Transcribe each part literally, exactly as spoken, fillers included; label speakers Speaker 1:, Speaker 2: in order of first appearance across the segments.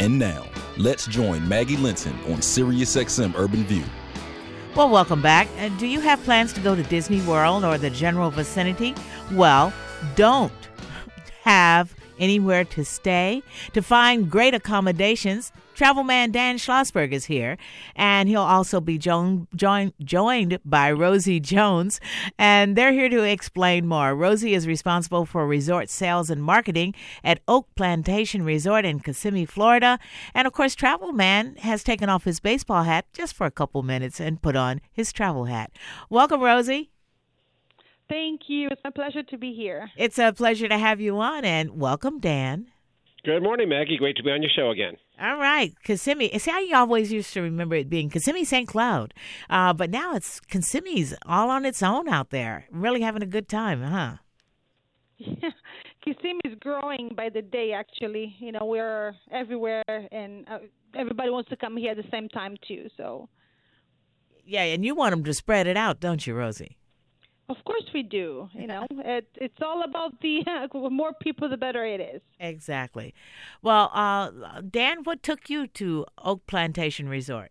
Speaker 1: And now, let's join Maggie Linton on SiriusXM Urban View.
Speaker 2: Well, welcome back. Uh, do you have plans to go to Disney World or the general vicinity? Well, don't have anywhere to stay. To find great accommodations, travel man Dan Schlossberg is here, and he'll also be joined join, joined by Rosie Jones, and they're here to explain more. Rosie is responsible for resort sales and marketing at Oak Plantation Resort in Kissimmee, Florida, and of course, travel man has taken off his baseball hat just for a couple minutes and put on his travel hat. Welcome, Rosie.
Speaker 3: Thank you. It's my pleasure to be here.
Speaker 2: It's a pleasure to have you on, and welcome, Dan.
Speaker 4: Good morning, Maggie. Great to be on your show again.
Speaker 2: All right. Kissimmee. See, I always used to remember it being Kissimmee Saint Cloud, uh, but now it's Kissimmee's all on its own out there. Really having a good time, huh?
Speaker 3: Yeah. Kissimmee is growing by the day, actually. You know, we're everywhere, and uh, everybody wants to come here at the same time, too. So.
Speaker 2: Yeah, and you want them to spread it out, don't you, Rosie?
Speaker 3: Of course we do. You know, it, it's all about the uh, more people, the better it is.
Speaker 2: Exactly. Well, uh, Dan, what took you to Oak Plantation Resort?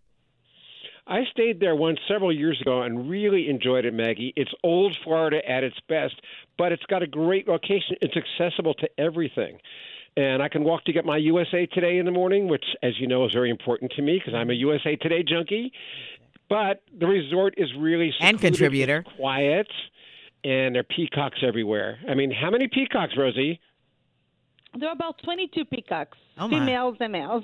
Speaker 4: I stayed there once several years ago and really enjoyed it, Maggie. It's old Florida at its best, but it's got a great location. It's accessible to everything. And I can walk to get my U S A Today in the morning, which, as you know, is very important to me because I'm a U S A Today junkie. But the resort is really
Speaker 2: and contributor,
Speaker 4: quiet, and there are peacocks everywhere. I mean, how many peacocks, Rosie?
Speaker 3: There are about twenty-two peacocks,
Speaker 2: oh my.
Speaker 3: females and males.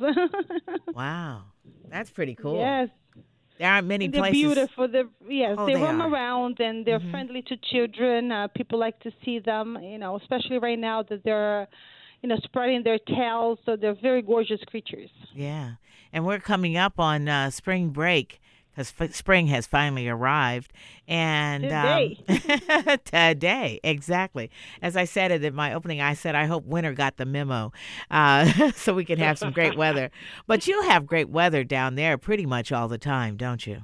Speaker 2: Wow, that's pretty cool.
Speaker 3: Yes,
Speaker 2: there aren't many
Speaker 3: and they're
Speaker 2: places.
Speaker 3: beautiful. They're, yes,
Speaker 2: oh,
Speaker 3: they,
Speaker 2: they
Speaker 3: roam
Speaker 2: are.
Speaker 3: around and they're
Speaker 2: mm-hmm.
Speaker 3: friendly to children. Uh, people like to see them. You know, especially right now that they're, you know, spreading their tails. So they're very gorgeous creatures.
Speaker 2: Yeah, and we're coming up on uh, spring break. Because f- spring has finally arrived. And
Speaker 3: today.
Speaker 2: Um, today, exactly. As I said it in my opening, I said, I hope winter got the memo uh, so we can have some great weather. But you have great weather down there pretty much all the time, don't you?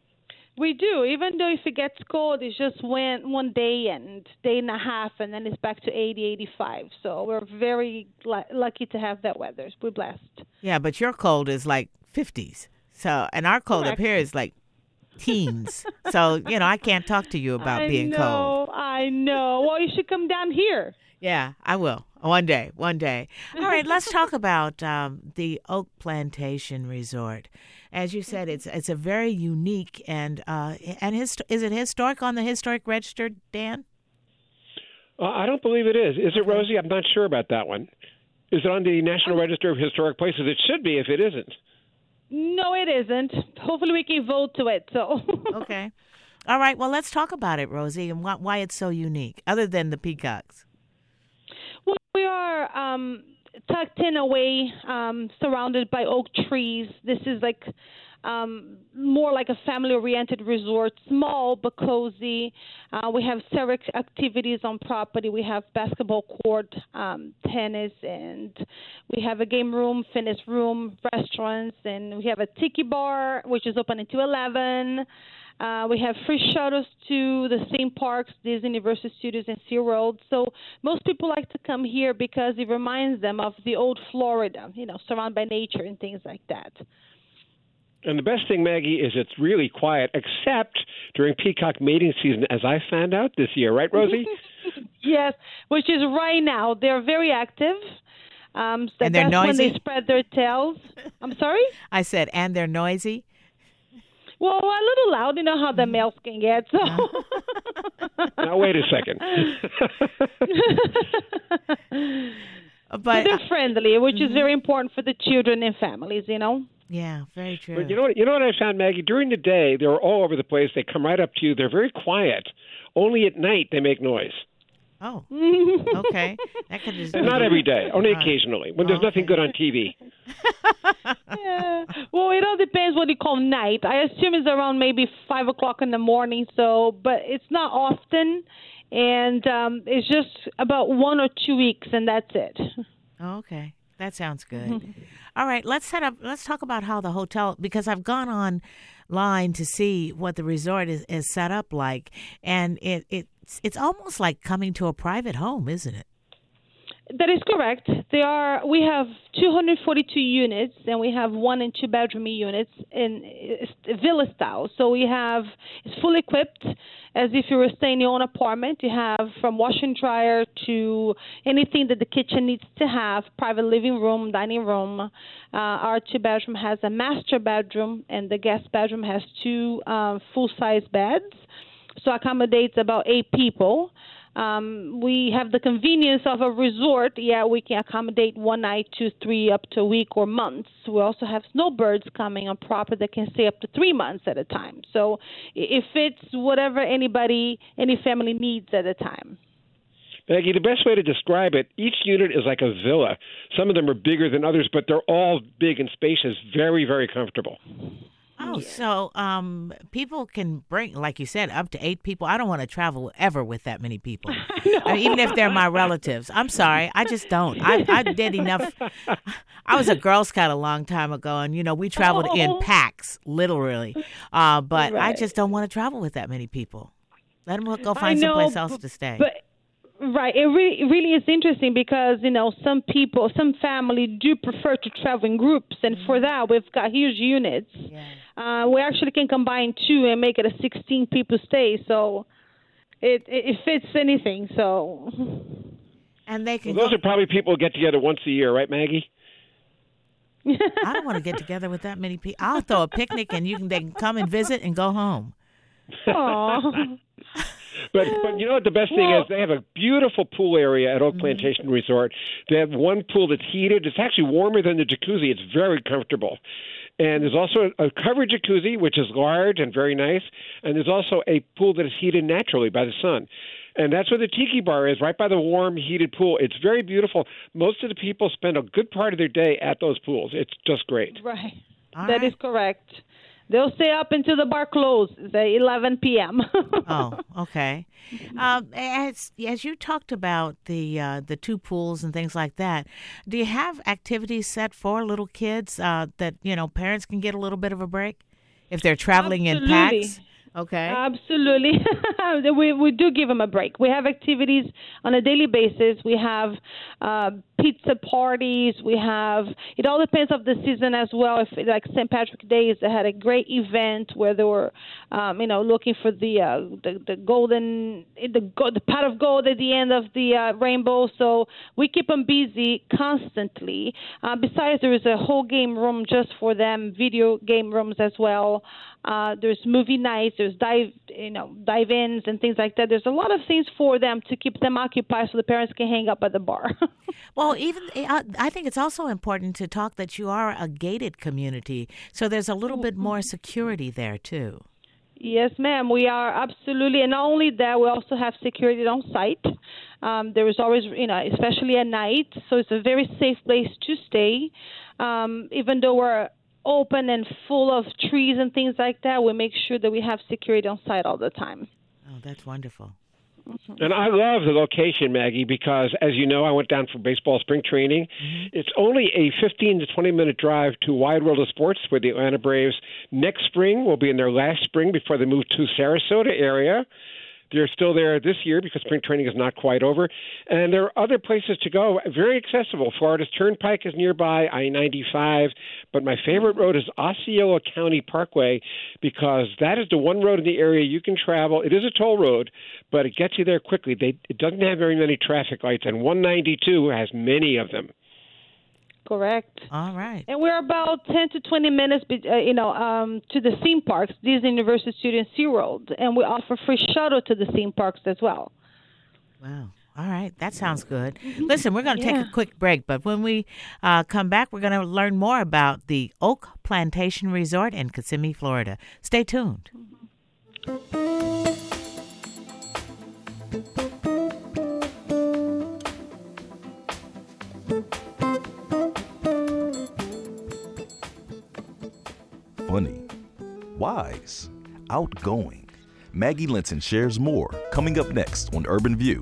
Speaker 3: We do. Even though if it gets cold, it's just one, one day and day and a half, and then it's back to eighty, eighty-five. So we're very l- lucky to have that weather. We're blessed.
Speaker 2: Yeah, but your cold is like fifties. So, and our cold
Speaker 3: Correct.
Speaker 2: up here is like teens. So, you know, I can't talk to you about
Speaker 3: I
Speaker 2: being
Speaker 3: know,
Speaker 2: cold.
Speaker 3: I know. Well, you should come down here.
Speaker 2: Yeah, I will. One day, one day. All right, let's talk about um, the Oak Plantation Resort. As you said, it's it's a very unique and, uh, and hist- is it historic on the Historic Register, Dan?
Speaker 4: Uh, I don't believe it is. Is it, Rosie? I'm not sure about that one. Is it on the National Register of Historic Places? It should be if it isn't.
Speaker 3: No, it isn't. Hopefully we can vote to it. So.
Speaker 2: Okay. All right. Well, let's talk about it, Rosie, and why, why it's so unique, other than the peacocks.
Speaker 3: Well, we are um, tucked in away, um, surrounded by oak trees. This is like um, more like a family-oriented resort, small but cozy. Uh, we have several activities on property. We have basketball court, um, tennis, and we have a game room, fitness room, restaurants, and we have a tiki bar, which is open until eleven. Uh, we have free shuttles to the theme parks, Disney, Universal Studios, and SeaWorld. So most people like to come here because it reminds them of the old Florida, you know, surrounded by nature and things like that.
Speaker 4: And the best thing, Maggie, is it's really quiet, except during peacock mating season, as I found out this year. Right, Rosie?
Speaker 3: Yes, which is right now. They're very active. Um, so
Speaker 2: and they're
Speaker 3: that's
Speaker 2: noisy?
Speaker 3: when they spread their tails. I'm sorry?
Speaker 2: I said, and they're noisy?
Speaker 3: Well, a little loud. You know how the males can get. So.
Speaker 4: Now, wait a second.
Speaker 2: but,
Speaker 3: but they're friendly, which mm-hmm. is very important for the children and families, you know?
Speaker 2: Yeah, very true.
Speaker 4: But you know what? You know what I found, Maggie? During the day, they're all over the place. They come right up to you. They're very quiet. Only at night they make noise.
Speaker 2: Oh, okay. That could just
Speaker 4: and not every day, only occasionally, when there's
Speaker 2: oh,
Speaker 4: nothing
Speaker 2: okay.
Speaker 4: good on T V.
Speaker 3: Yeah. Well, it all depends what you call night. I assume it's around maybe five o'clock in the morning. So, but it's not often, and um, it's just about one or two weeks, and that's it.
Speaker 2: Oh, okay. That sounds good. Mm-hmm. All right, let's set up. Let's talk about how the hotel, because I've gone online to see what the resort is, is set up like, and it, it it's it's almost like coming to a private home, isn't it?
Speaker 3: That is correct. There are. We have two hundred forty-two units, and we have one and two bedroom units in it's villa style. So we have it's fully equipped, as if you were staying in your own apartment. You have from wash and dryer to anything that the kitchen needs to have. Private living room, dining room. Uh, our two bedroom has a master bedroom, and the guest bedroom has two uh, full size beds, so accommodates about eight people. Um, we have the convenience of a resort. Yeah, we can accommodate one night, two, three, up to a week or months. We also have snowbirds coming on property that can stay up to three months at a time. So it fits whatever anybody, any family needs at a time.
Speaker 4: Maggie, the best way to describe it, each unit is like a villa. Some of them are bigger than others, but they're all big and spacious, very, very comfortable.
Speaker 2: Oh, so um, people can bring, like you said, up to eight people. I don't want to travel ever with that many people, I mean, even if they're my relatives. I'm sorry, I just don't. I, I did enough. I was a Girl Scout a long time ago, and, you know, we traveled oh. in packs, literally. Uh, but right. I just don't want to travel with that many people. Let them go find know, someplace else to stay.
Speaker 3: But- Right. It really, it really is interesting because, you know, some people, some family do prefer to travel in groups. And for that, we've got huge units. Yeah. Uh, we actually can combine two and make it a sixteen people stay. So it it, it fits anything. So.
Speaker 2: And they can.
Speaker 4: Well, those
Speaker 2: go-
Speaker 4: are probably people who get together once a year, right, Maggie?
Speaker 2: I don't want to get together with that many people. I'll throw a picnic and you can they can come and visit and go home.
Speaker 3: Aww.
Speaker 4: But, but you know what the best thing
Speaker 3: well,
Speaker 4: is? They have a beautiful pool area at Oak Plantation mm-hmm. Resort. They have one pool that's heated. It's actually warmer than the jacuzzi. It's very comfortable. And there's also a covered jacuzzi, which is large and very nice. And there's also a pool that is heated naturally by the sun. And that's where the tiki bar is, right by the warm, heated pool. It's very beautiful. Most of the people spend a good part of their day at those pools. It's just great.
Speaker 3: Right.
Speaker 2: All
Speaker 3: that
Speaker 2: right.
Speaker 3: is correct. They'll stay up until the bar closes at eleven p.m.
Speaker 2: Oh, okay. Um, as as you talked about the uh, the two pools and things like that, do you have activities set for little kids uh, that you know parents can get a little bit of a break if they're traveling
Speaker 3: Absolutely.
Speaker 2: in packs? Okay.
Speaker 3: Absolutely. we we do give them a break. We have activities on a daily basis. We have uh, pizza parties. We have, it all depends of the season as well. If like Saint Patrick's Day, they had a great event where they were, um, you know, looking for the uh, the, the golden, the, the pot of gold at the end of the uh, rainbow. So we keep them busy constantly. Uh, besides, there is a whole game room just for them, video game rooms as well. Uh, there's movie nights, there's dive, you know, dive-ins and things like that. There's a lot of things for them to keep them occupied so the parents can hang up at the bar.
Speaker 2: Well, even I think it's also important to talk that you are a gated community, so there's a little bit more security there too.
Speaker 3: Yes, ma'am. We are absolutely, and not only that, we also have security on site. Um, there is always, you know, especially at night, so it's a very safe place to stay. Um, even though we're open and full of trees and things like that, we make sure that we have security on site all the time.
Speaker 2: Oh, that's wonderful.
Speaker 3: Mm-hmm.
Speaker 4: And I love the location, Maggie, because, as you know, I went down for baseball spring training. Mm-hmm. It's only a fifteen to twenty minute drive to Wide World of Sports, where the Atlanta Braves next spring will be in their last spring before they move to Sarasota area. They're still there this year because spring training is not quite over. And there are other places to go, very accessible. Florida's Turnpike is nearby, I ninety-five. But my favorite road is Osceola County Parkway because that is the one road in the area you can travel. It is a toll road, but it gets you there quickly. They, it doesn't have very many traffic lights, and one ninety-two has many of them.
Speaker 3: Correct.
Speaker 2: All right.
Speaker 3: And we're about ten to twenty minutes, uh, you know, um, to the theme parks, Disney Universal Studios, SeaWorld, and we offer free shuttle to the theme parks as well.
Speaker 2: Wow. All right. That sounds good. Listen, we're going to
Speaker 3: Yeah.
Speaker 2: take a quick break, but when we uh, come back, we're going to learn more about the Oak Plantation Resort in Kissimmee, Florida. Stay tuned.
Speaker 1: Funny, wise, outgoing. Maggie Linton shares more coming up next on Urban View.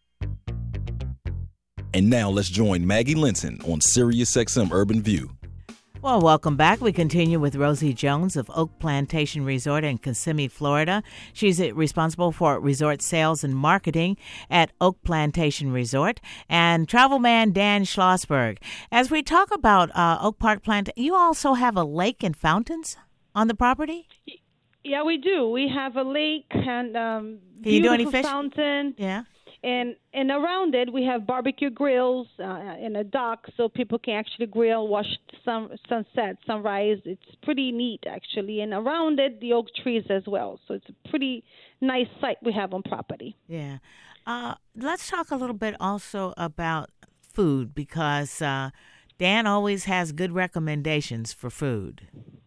Speaker 1: And now let's join Maggie Linton on SiriusXM Urban View.
Speaker 2: Well, welcome back. We continue with Rosie Jones of Oak Plantation Resort in Kissimmee, Florida. She's responsible for resort sales and marketing at Oak Plantation Resort, and travel man Dan Schlossberg. As we talk about uh, Oak Park Plantation, you also have a lake and fountains on the property?
Speaker 3: Yeah, we do. We have a lake and um,
Speaker 2: Can you do any
Speaker 3: beautiful
Speaker 2: fish?
Speaker 3: fountain.
Speaker 2: Yeah.
Speaker 3: And and around it, we have barbecue grills uh, in a dock, so people can actually grill, watch sun, sunset, sunrise. It's pretty neat, actually. And around it, the oak trees as well. So it's a pretty nice site we have on property.
Speaker 2: Yeah. Uh, let's talk a little bit also about food, because uh, Dan always has good recommendations for food.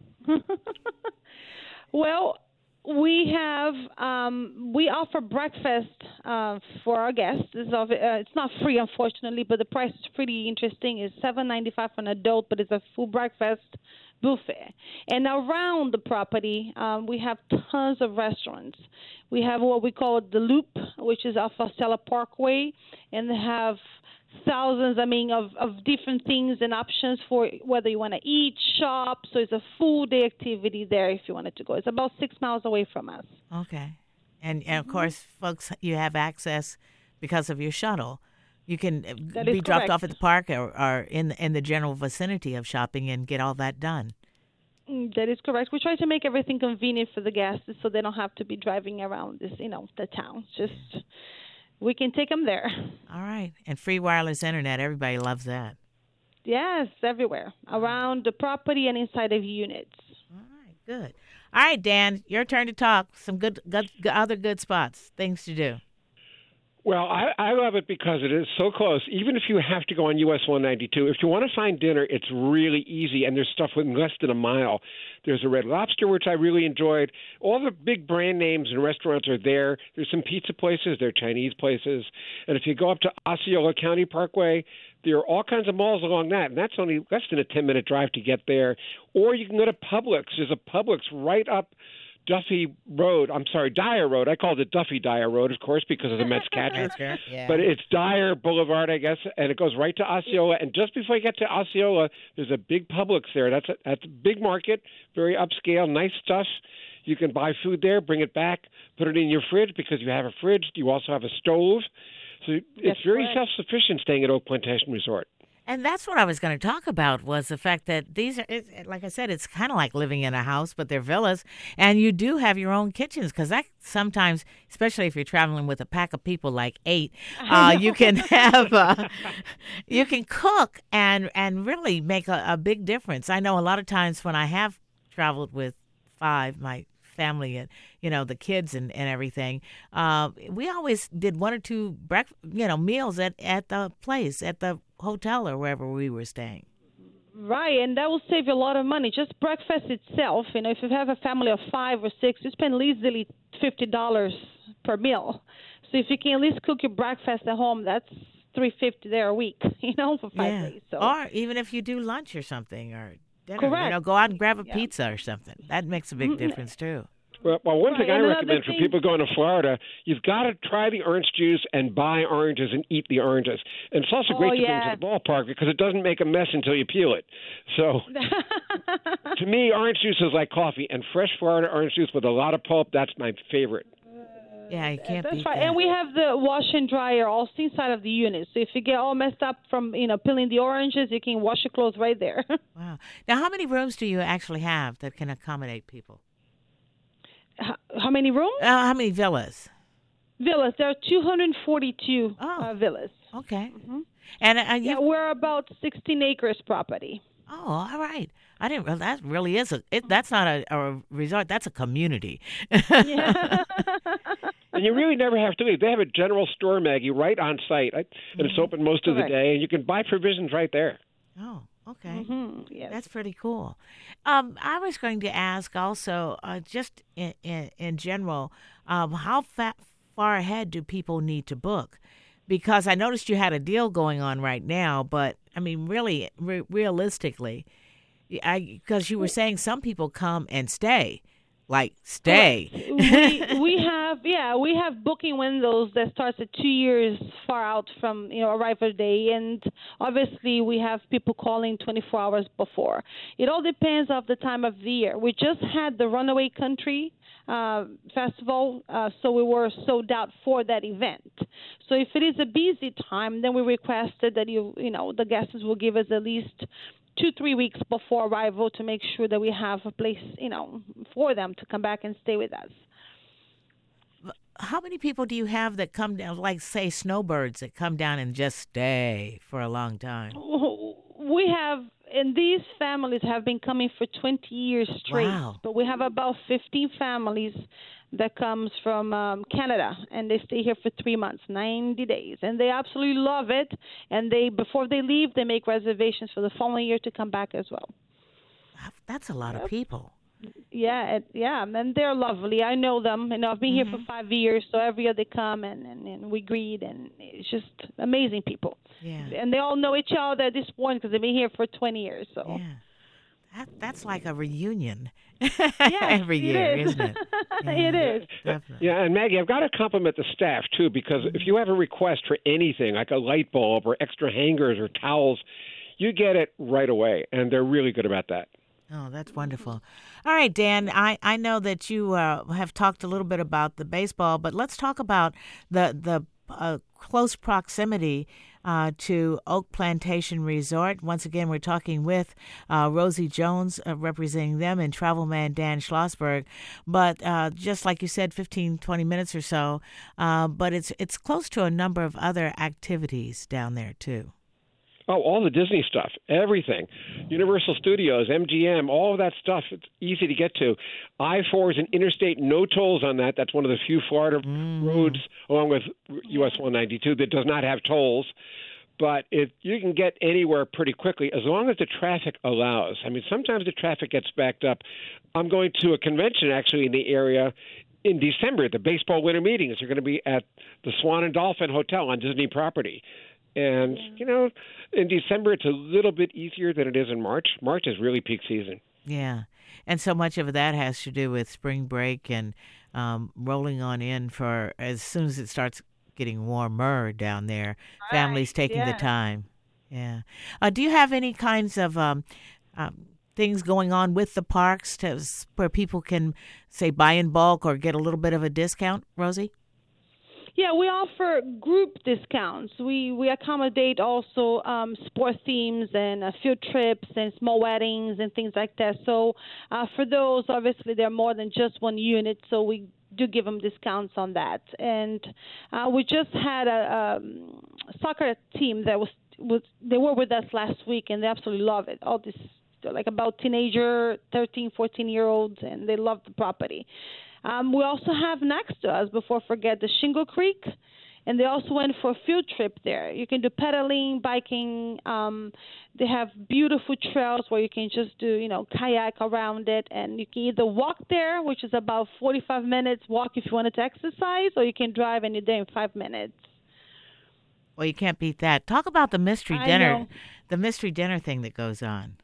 Speaker 3: Well, we have um, we offer breakfast uh, for our guests. It's, of, uh, it's not free, unfortunately, but the price is pretty interesting. It's seven ninety-five for an adult, but it's a full breakfast buffet. And around the property, um, we have tons of restaurants. We have what we call the Loop, which is off of Stella Parkway, and they have thousands, I mean, of, of different things and options for whether you want to eat, shop. So it's a full day activity there if you wanted to go. It's about six miles away from us.
Speaker 2: Okay. And, and of course, folks, you have access because of your shuttle. You can
Speaker 3: That
Speaker 2: be
Speaker 3: is
Speaker 2: dropped
Speaker 3: correct.
Speaker 2: off at the park or, or in, in the general vicinity of shopping and get all that done.
Speaker 3: Mm, That is correct. We try to make everything convenient for the guests so they don't have to be driving around this, you know, the town. Just we can take them there.
Speaker 2: All right. And free wireless internet. Everybody loves that.
Speaker 3: Yes, everywhere around the property and inside of units.
Speaker 2: All right. Good. All right, Dan, your turn to talk. Some good, good other good spots, things to do.
Speaker 4: Well, I, I love it because it is so close. Even if you have to go on U S one ninety-two, if you want to find dinner, it's really easy, and there's stuff within less than a mile. There's a Red Lobster, which I really enjoyed. All the big brand names and restaurants are there. There's some pizza places. There are Chinese places. And if you go up to Osceola County Parkway, there are all kinds of malls along that, and that's only less than a ten-minute drive to get there. Or you can go to Publix. There's a Publix right up Duffy Road. I'm sorry, Dyer Road. I called it Duffy Dyer Road, of course, because of the Mets catcher.
Speaker 2: Yeah.
Speaker 4: But it's Dyer Boulevard, I guess, and it goes right to Osceola. And just before you get to Osceola, there's a big Publix there. That's a, that's a big market, very upscale, nice stuff. You can buy food there, bring it back, put it in your fridge because you have a fridge. You also have a stove. So it's
Speaker 3: That's
Speaker 4: very
Speaker 3: correct.
Speaker 4: self-sufficient staying at Oak Plantation Resort.
Speaker 2: And that's what I was going to talk about, was the fact that these are, it, like I said, it's kind of like living in a house, but they're villas. And you do have your own kitchens, because that sometimes, especially if you're traveling with a pack of people like eight, uh, you can have, uh, you can cook and, and really make a, a big difference. I know a lot of times when I have traveled with five, my family and, you know, the kids and, and everything, uh, we always did one or two breakfast, you know, meals at, at the place, at the hotel or wherever we were staying.
Speaker 3: Right, and that will save you a lot of money. Just breakfast itself, you know, if you have a family of five or six, you spend easily fifty dollars per meal. So if you can at least cook your breakfast at home, that's three hundred fifty dollars there a week, you know, for five
Speaker 2: Yeah.
Speaker 3: days. So.
Speaker 2: Or even if you do lunch or something or dinner,
Speaker 3: Correct.
Speaker 2: you know, go out and grab a
Speaker 3: Yeah.
Speaker 2: pizza or something. That makes a big
Speaker 3: Mhm.
Speaker 2: difference too.
Speaker 4: Well, well one
Speaker 3: Right,
Speaker 4: thing I
Speaker 3: and another
Speaker 4: recommend for
Speaker 3: thing-
Speaker 4: people going to Florida, you've got to try the orange juice and buy oranges and eat the oranges. And it's also
Speaker 3: Oh,
Speaker 4: great to
Speaker 3: yeah.
Speaker 4: bring to the ballpark because it doesn't make a mess until you peel it. So to me, orange juice is like coffee, and fresh Florida orange juice with a lot of pulp, that's my favorite.
Speaker 2: Yeah, you can't
Speaker 3: That's
Speaker 2: beat
Speaker 3: right.
Speaker 2: that.
Speaker 3: And we have the wash and dryer also inside of the unit. So if you get all messed up from, you know, peeling the oranges, you can wash your clothes right there.
Speaker 2: Wow. Now, how many rooms do you actually have that can accommodate people?
Speaker 3: How, how many rooms?
Speaker 2: Uh, how many villas?
Speaker 3: Villas. There are two hundred forty-two
Speaker 2: Oh.
Speaker 3: uh, villas.
Speaker 2: Okay. And uh, you,
Speaker 3: Yeah, we're about sixteen acres property.
Speaker 2: oh, all right. I didn't. Well, that really is a. It, that's not a, a resort. That's a community.
Speaker 3: Yeah.
Speaker 4: And you really never have to leave. They have a general store, Maggie, right on site, right? and it's open most of the
Speaker 3: Correct.
Speaker 4: day, and you can buy provisions right there.
Speaker 2: Oh, okay.
Speaker 3: hmm Yes.
Speaker 2: That's pretty cool. Um, I was going to ask also, uh, just in, in, in general, um, how fa- far ahead do people need to book? Because I noticed you had a deal going on right now, but I mean, really, re- realistically, I because you were saying some people come and stay like stay.
Speaker 3: we, we have, yeah, we have booking windows that starts at two years far out from, you know, arrival day. And obviously we have people calling twenty-four hours before. It all depends of the time of the year. We just had the Runaway Country uh, festival, uh, so we were sold out for that event. So if it is a busy time, then we requested that you, you know, the guests will give us at least two, three weeks before arrival to make sure that we have a place, you know, for them to come back and stay with us.
Speaker 2: How many people do you have that come down, like, say, snowbirds that come down and just stay for a long time?
Speaker 3: We have, and these families have been coming for twenty years straight.
Speaker 2: Wow.
Speaker 3: But we have about fifteen families that comes from um, Canada, and they stay here for three months, ninety days, and they absolutely love it. And they, before they leave, they make reservations for the following year to come back as well.
Speaker 2: That's a lot
Speaker 3: Yep.
Speaker 2: of people.
Speaker 3: Yeah, it, yeah, and they're lovely. I know them, and I've been
Speaker 2: Mm-hmm.
Speaker 3: here for five years, so every year they come and, and, and we greet, and it's just amazing people.
Speaker 2: Yeah.
Speaker 3: And they all know each other at this point because they've been here for twenty years. So.
Speaker 2: Yeah. That, that's like a reunion
Speaker 3: Yes,
Speaker 2: every
Speaker 3: it
Speaker 2: year,
Speaker 3: is.
Speaker 2: isn't it?
Speaker 3: It is.
Speaker 2: Definitely.
Speaker 4: Yeah, and Maggie, I've got to compliment the staff too, because if you have a request for anything like a light bulb or extra hangers or towels, you get it right away, and they're really good about that.
Speaker 2: Oh, that's wonderful. All right, Dan, I, I know that you uh, have talked a little bit about the baseball, but let's talk about the, the uh, close proximity uh, to Oak Plantation Resort. Once again, we're talking with uh, Rosie Jones, uh, representing them, and travel man Dan Schlossberg. But uh, just like you said, fifteen, twenty minutes or so, uh, but it's it's close to a number of other activities down there, too.
Speaker 4: Oh, all the Disney stuff, everything. Universal Studios, M G M, all of that stuff, it's easy to get to. I four is an interstate, no tolls on that. That's one of the few Florida mm. roads, along with U S one ninety-two, that does not have tolls. But it, you can get anywhere pretty quickly as long as the traffic allows. I mean, sometimes the traffic gets backed up. I'm going to a convention, actually, in the area in December. The baseball winter meetings are going to be at the Swan and Dolphin Hotel on Disney property. And, you know, in December, it's a little bit easier than it is in March. March is really peak season.
Speaker 2: Yeah. And so much of that has to do with spring break and um, rolling on in for as soon as it starts getting warmer down there,
Speaker 3: right.
Speaker 2: families taking
Speaker 3: yeah.
Speaker 2: the time. Yeah. Uh, do you have any kinds of um, um, things going on with the parks to, where people can, say, buy in bulk or get a little bit of a discount, Rosie?
Speaker 3: Yeah, we offer group discounts. We we accommodate also um, sport themes and uh, field trips and small weddings and things like that. So uh, for those, obviously, they're more than just one unit, so we do give them discounts on that. And uh, we just had a, a soccer team that was, was they were with us last week, and they absolutely love it. All this, like about teenager, thirteen, fourteen-year-olds, and they love the property. Um, we also have next to us, before I forget, the Shingle Creek, and they also went for a field trip there. You can do pedaling, biking. Um, they have beautiful trails where you can just do, you know, kayak around it, and you can either walk there, which is about forty-five minutes walk if you wanted to exercise, or you can drive and you're there in five minutes.
Speaker 2: Well, you can't beat that. Talk about the mystery
Speaker 3: I
Speaker 2: dinner,
Speaker 3: know.
Speaker 2: the mystery dinner thing that goes on.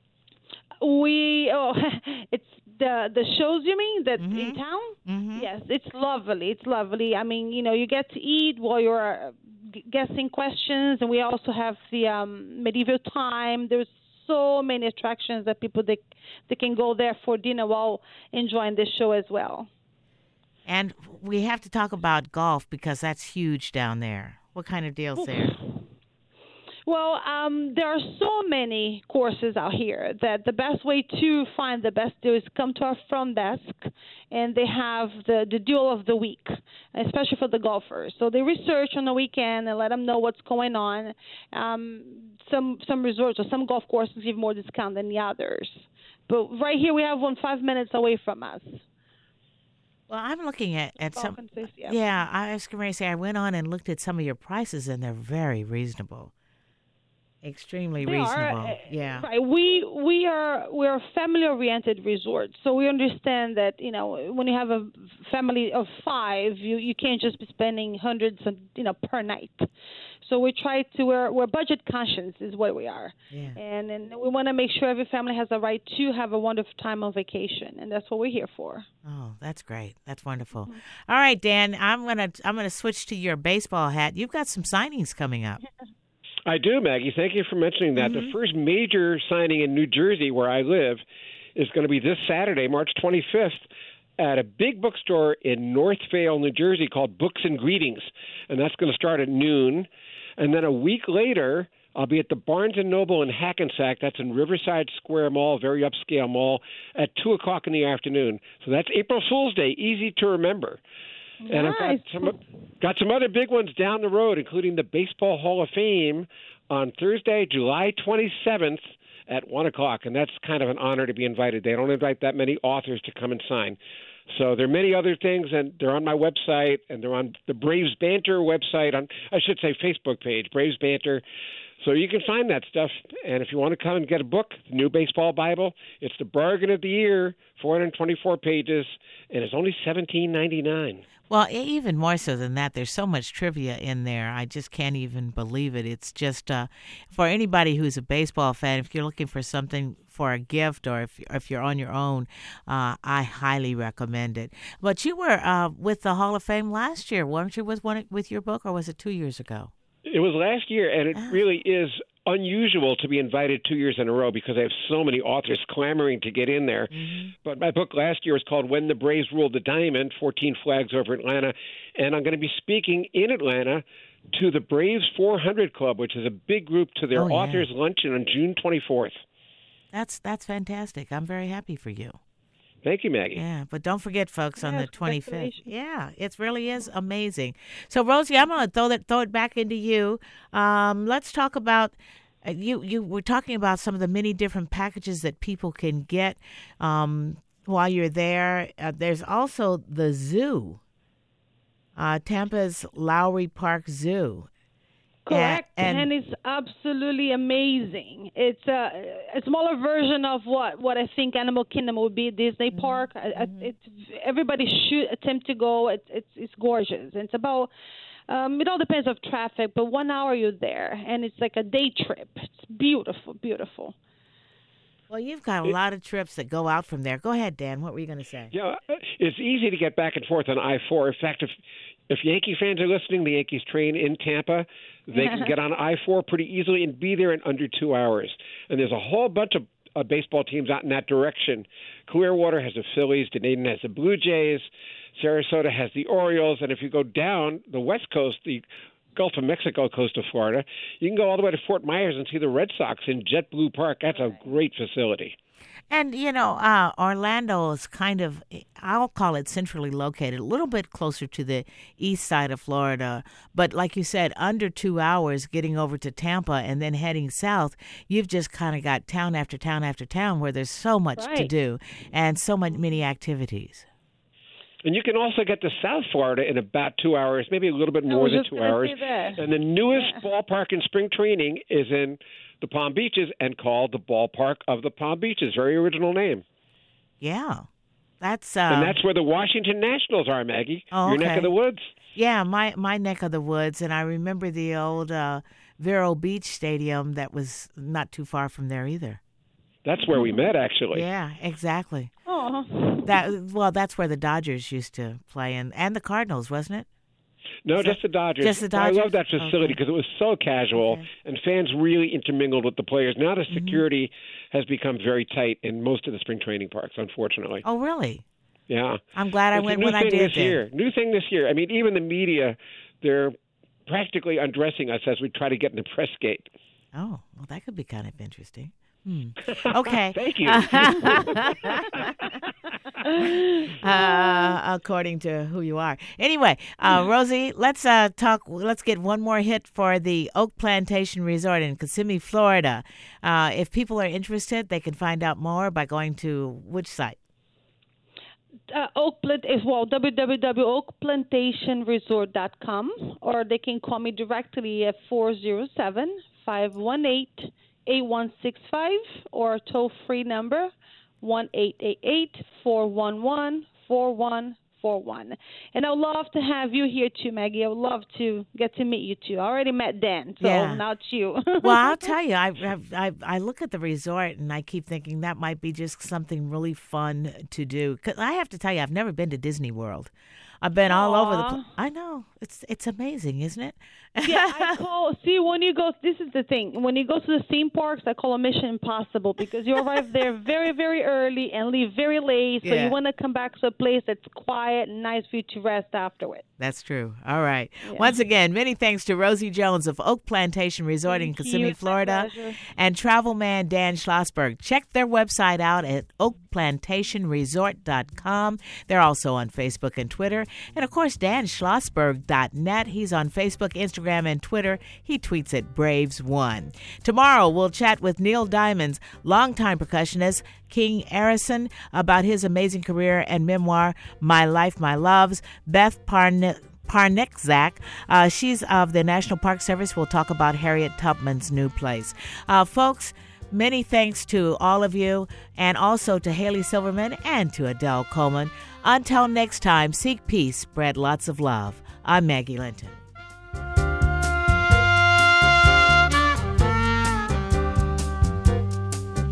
Speaker 3: We oh, it's the the shows you mean that
Speaker 2: Mm-hmm.
Speaker 3: in town?
Speaker 2: Mm-hmm.
Speaker 3: Yes, it's lovely. It's lovely. I mean, you know, you get to eat while you're uh, g- guessing questions, and we also have the um, medieval time. There's so many attractions that people they they can go there for dinner while enjoying this show as well.
Speaker 2: And we have to talk about golf because that's huge down there. What kind of deals there?
Speaker 3: Well, um, there are so many courses out here that the best way to find the best deal is come to our front desk, and they have the, the deal of the week, especially for the golfers. So they research on the weekend and let them know what's going on. Um, some some resorts or some golf courses give more discount than the others. But right here we have one five minutes away from us.
Speaker 2: Well, I'm looking at, at some.
Speaker 3: Conferences, yeah.
Speaker 2: Yeah, I was going to say I went on and looked at some of your prices, and they're very reasonable. Extremely
Speaker 3: They
Speaker 2: reasonable.
Speaker 3: are, uh,
Speaker 2: Yeah.
Speaker 3: Right. We we are we're a family-oriented resort, so we understand that you know when you have a family of five, you, you can't just be spending hundreds of, you know per night. So we try to we're we're budget conscious is what we are,
Speaker 2: Yeah.
Speaker 3: and and we want to make sure every family has the right to have a wonderful time on vacation, and that's what we're here for.
Speaker 2: Oh, that's great. That's wonderful.
Speaker 3: Mm-hmm.
Speaker 2: All right, Dan, I'm gonna I'm gonna switch to your baseball hat. You've got some signings coming up.
Speaker 4: I do, Maggie. Thank you for mentioning that.
Speaker 3: Mm-hmm.
Speaker 4: The first major signing in New Jersey, where I live, is going to be this Saturday, March twenty-fifth, at a big bookstore in Northvale, New Jersey, called Books and Greetings, and that's going to start at noon. And then a week later, I'll be at the Barnes and Noble in Hackensack. That's in Riverside Square Mall, very upscale mall, at two o'clock in the afternoon. So that's April Fool's Day, easy to remember. And I've got
Speaker 3: Nice.
Speaker 4: some got some other big ones down the road, including the Baseball Hall of Fame on Thursday, July twenty-seventh at one o'clock. And that's kind of an honor to be invited. They don't invite that many authors to come and sign. So there are many other things, and they're on my website, and they're on the Braves Banter website, on I should say Facebook page, Braves Banter. So you can find that stuff. And if you want to come and get a book, the New Baseball Bible, it's the bargain of the year, four hundred twenty-four pages, and it's only seventeen ninety-nine.
Speaker 2: Well, e- even more so than that, there's so much trivia in there. I just can't even believe it. It's just uh, for anybody who's a baseball fan, if you're looking for something for a gift or if, if you're on your own, uh, I highly recommend it. But you were uh, with the Hall of Fame last year, weren't you, with, one, with your book, or was it two years ago?
Speaker 4: It was last year, and it really is unusual to be invited two years in a row because I have so many authors clamoring to get in there. Mm-hmm. But my book last year was called When the Braves Ruled the Diamond, fourteen Flags Over Atlanta, and I'm going to be speaking in Atlanta to the Braves four hundred Club, which is a big group, to their
Speaker 2: oh, yeah.
Speaker 4: authors' luncheon on June twenty-fourth.
Speaker 2: That's that's fantastic. I'm very happy for you.
Speaker 4: Thank you, Maggie.
Speaker 2: Yeah, but don't forget, folks, on
Speaker 3: Yes,
Speaker 2: the twenty-fifth.
Speaker 3: congratulations.
Speaker 2: Yeah, it really is amazing. So, Rosie, I'm going to throw that throw it back into you. Um, let's talk about uh, you. You were talking about some of the many different packages that people can get um, while you're there. Uh, there's also the zoo, uh, Tampa's Lowry Park Zoo.
Speaker 3: Correct,
Speaker 2: And-
Speaker 3: and,
Speaker 2: and-
Speaker 3: it's absolutely amazing. It's a, a smaller version of what, what I think Animal Kingdom would be, Disney Park. I, I, it's, everybody should attempt to go. It's it's, it's gorgeous. It's about um, it all depends of traffic, but one hour you're there, and it's like a day trip. It's beautiful, beautiful.
Speaker 2: Well, you've got a lot of trips that go out from there. Go ahead, Dan. What were you going to say?
Speaker 4: Yeah, it's easy to get back and forth on I four. In fact, if if Yankee fans are listening, the Yankees train in Tampa. They can get on I four pretty easily and be there in under two hours. And there's a whole bunch of uh, baseball teams out in that direction. Clearwater has the Phillies. Dunedin has the Blue Jays. Sarasota has the Orioles. And if you go down the West Coast, the Gulf of Mexico coast of Florida, you can go all the way to Fort Myers and see the Red Sox in JetBlue Park. That's a great facility.
Speaker 2: And, you know, uh, Orlando is kind of, I'll call it centrally located, a little bit closer to the east side of Florida. But like you said, under two hours getting over to Tampa and then heading south, you've just kind of got town after town after town where there's so much
Speaker 3: Right.
Speaker 2: to do and so many, many activities.
Speaker 4: And you can also get to South Florida in about two hours, maybe a little bit more
Speaker 3: was
Speaker 4: than
Speaker 3: just
Speaker 4: two
Speaker 3: gonna
Speaker 4: hours.
Speaker 3: say that.
Speaker 4: And the newest
Speaker 3: Yeah.
Speaker 4: ballpark in spring training is in the Palm Beaches and called the Ballpark of the Palm Beaches. Very original name.
Speaker 2: Yeah. That's, uh,
Speaker 4: And that's where the Washington Nationals are, Maggie.
Speaker 2: Oh,
Speaker 4: Your neck
Speaker 2: okay.
Speaker 4: of the woods.
Speaker 2: yeah, my, my neck of the woods. And I remember the old uh, Vero Beach Stadium that was not too far from there either.
Speaker 4: That's where we met, actually.
Speaker 2: Yeah, exactly.
Speaker 3: Oh,
Speaker 2: That well, that's where the Dodgers used to play, and and the Cardinals, wasn't it?
Speaker 4: No,
Speaker 2: Is
Speaker 4: just
Speaker 2: that-
Speaker 4: the Dodgers.
Speaker 2: just the
Speaker 4: I
Speaker 2: Dodgers?
Speaker 4: love that facility
Speaker 2: Okay.
Speaker 4: because it was so casual,
Speaker 2: Okay.
Speaker 4: and fans really intermingled with the players. Now the
Speaker 2: Mm-hmm.
Speaker 4: security has become very tight in most of the spring training parks, unfortunately.
Speaker 2: Oh, really?
Speaker 4: Yeah.
Speaker 2: I'm glad I
Speaker 4: It's a
Speaker 2: went
Speaker 4: new
Speaker 2: when I
Speaker 4: thing
Speaker 2: did.
Speaker 4: this
Speaker 2: then.
Speaker 4: year. New thing this year. I mean, even the media, they're practically undressing us as we try to get in the press gate.
Speaker 2: Oh, well, that could be kind of interesting. Hmm. Okay.
Speaker 4: Thank you.
Speaker 2: uh, according to who you are. Anyway, uh, Rosie, let's uh, talk. Let's get one more hit for the Oak Plantation Resort in Kissimmee, Florida. Uh, if people are interested, they can find out more by going to which site?
Speaker 3: uh, Oak Plant is well w w w dot oak plantation resort dot com, or they can call me directly at four zero seven, five one eight, eight one six five or toll-free number one eight eight eight, four one one, four one four one. And I would love to have you here too, Maggie. I would love to get to meet you too. I already met Dan, so
Speaker 2: Yeah.
Speaker 3: now it's you.
Speaker 2: Well, I'll tell you, I, I I look at the resort and I keep thinking that might be just something really fun to do. 'Cause I have to tell you, I've never been to Disney World. I've been all over the
Speaker 3: Aw.
Speaker 2: place. I know. It's it's amazing, isn't it?
Speaker 3: Yeah, I call, see, when you go, this is the thing. When you go to the theme parks, I call it Mission Impossible because you arrive there very, very early and leave very late. So
Speaker 2: Yeah.
Speaker 3: you want to come back to a place that's quiet and nice for you to rest afterward.
Speaker 2: That's true. All right.
Speaker 3: Yeah.
Speaker 2: Once again, many thanks to Rosie Jones of Oak Plantation Resort in
Speaker 3: Thank you.
Speaker 2: Kissimmee,
Speaker 3: It's my
Speaker 2: Florida,
Speaker 3: pleasure.
Speaker 2: and travel man Dan Schlossberg. Check their website out at oak plantation resort dot com. They're also on Facebook and Twitter. And, of course, dan schlossberg dot net. He's on Facebook, Instagram, and Twitter. He tweets at Braves one. Tomorrow, we'll chat with Neil Diamond's longtime percussionist, King Arison, about his amazing career and memoir, My Life, My Loves. Beth Parne- Parnekzak, uh, she's of the National Park Service. We'll talk about Harriet Tubman's new place. Uh, folks, many thanks to all of you, and also to Haley Silverman and to Adele Coleman. Until next time, seek peace, spread lots of love. I'm Maggie Linton.